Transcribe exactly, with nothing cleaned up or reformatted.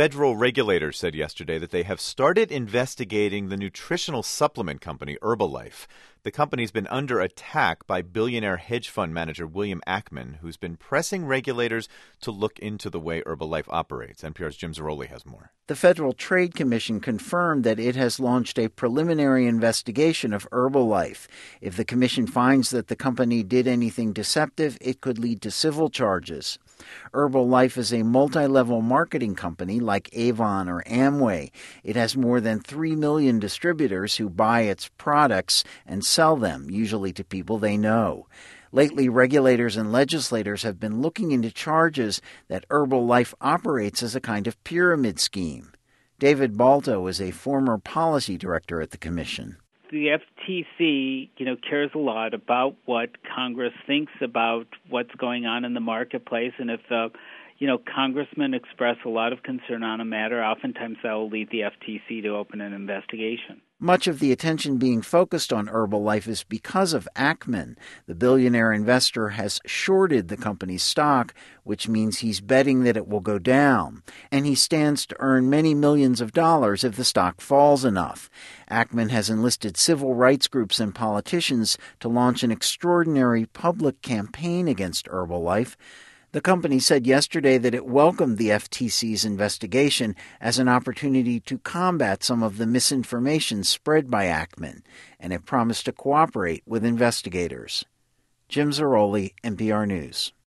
Federal regulators said yesterday that they have started investigating the nutritional supplement company Herbalife. The company's been under attack by billionaire hedge fund manager William Ackman, who's been pressing regulators to look into the way Herbalife operates. N P R's Jim Zarroli has more. The Federal Trade Commission confirmed that it has launched a preliminary investigation of Herbalife. If the commission finds that the company did anything deceptive, it could lead to civil charges. Herbalife is a multi-level marketing company like Avon or Amway. It has more than three million distributors who buy its products and sell them, usually to people they know. Lately, regulators and legislators have been looking into charges that Herbalife operates as a kind of pyramid scheme. David Balto is a former policy director at the commission. The F T C, you know, cares a lot about what Congress thinks about what's going on in the marketplace, and if uh, you know, congressmen express a lot of concern on a matter, oftentimes that will lead the F T C to open an investigation. Much of the attention being focused on Herbalife is because of Ackman. The billionaire investor has shorted the company's stock, which means he's betting that it will go down, and he stands to earn many millions of dollars if the stock falls enough. Ackman has enlisted civil rights groups and politicians to launch an extraordinary public campaign against Herbalife. The company said yesterday that it welcomed the F T C's investigation as an opportunity to combat some of the misinformation spread by Ackman, and it promised to cooperate with investigators. Jim Zarroli, N P R News.